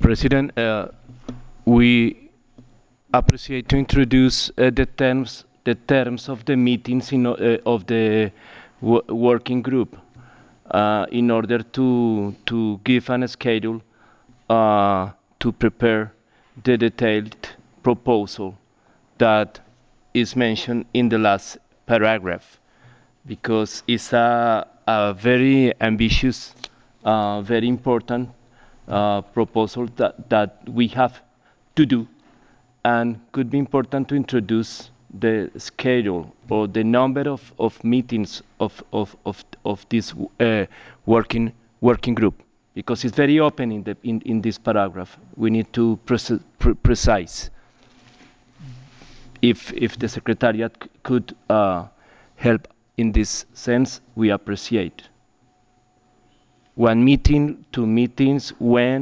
President, we appreciate to introduce the terms of the meetings of the working group in order to give a schedule to prepare the detailed proposal that is mentioned in the last paragraph, because it's a very ambitious, very important proposal that we have to do, and could be important to introduce the schedule or the number of meetings of this working group, because it's very open in this paragraph. We need to precise. If the secretariat could help in this sense, we appreciate. One meeting, two meetings, when